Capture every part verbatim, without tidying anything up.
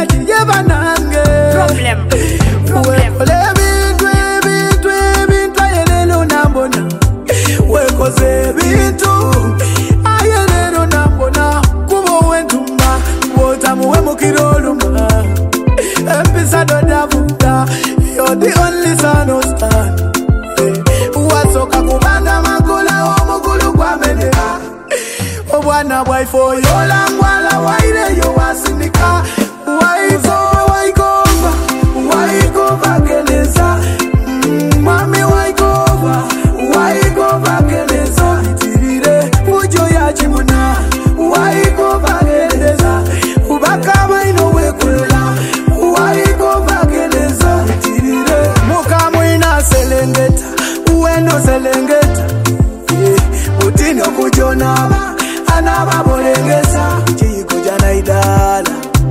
chiyeba nange Problem. Problem. Wekole bintu bintu bintu ayelelo nambona Wekoze bintu ayelelo nambona Kubo wentuma Wota muwe mukiroluma Empisa do davuta You're the only son of star Wasoka kubanga makula omukulu kwa menera Obwana waifo yola ngwala waire yo wasimika Waiko waikova Waikova keleza Mami waikova Waikova keleza Itirire ujo ya chimuna Waikova keleza Ubakaba ino wekula Waikova keleza Itirire Mukamu ina selengeta Ueno selengeta Utino kujonaba Anaba bolengesa Chikuja na idala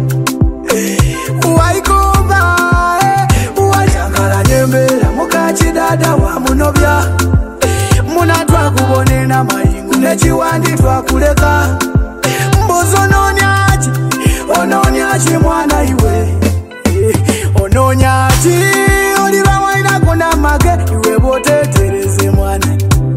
Waikova Uwachakala nyembela Mukachi dada wa munobya Munatwa kubonena mayingu Nechiwandi twa kuleka Mbozo nonyachi Ononyachi mwana iwe Ononyachi Oliva waina kuna make Iwe bote tereze mwana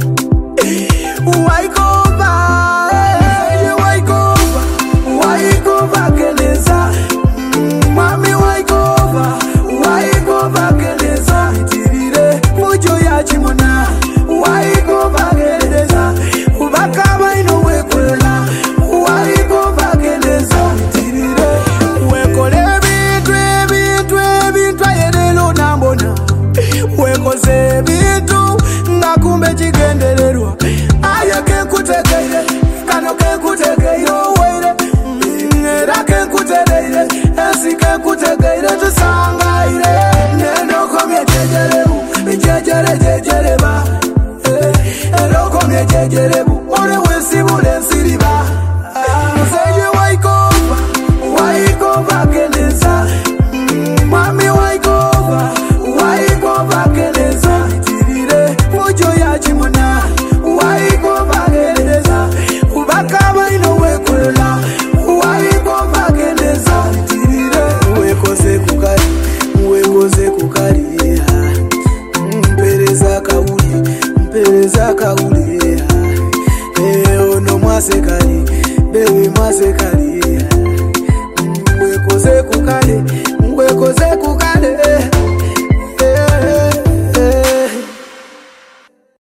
Waikova Waikova Waikova keleza Mami waikova Waikova keleza Itirire ujo ya chimuna Waikova keleza Ubakaba ino wekula Waikova keleza Itirire Wekole bintu bintu bintu ayelelo nambona Wekoze bintu Ngakumbe chigendelelwa Ayake kutekeire Kano ke kutekeire Oweire Era ke kutekeire Esike kutekeire Tusangaire Neno komye jejerebu Jejere jejereba Ero komye jejerebu Ore wesibule nsiriba Seje waikova Waikova keleza Mami waikova Waikova keleza Itirire ujo ya chimuna Waikova keleza Ubakaba ino wekula Waikova keleza Itirire Uwekoze kukari Uwekoze kukari Mpereza kauli Mpereza kauli Ono mwasekari Bewe mwasekari Uwekoze kukari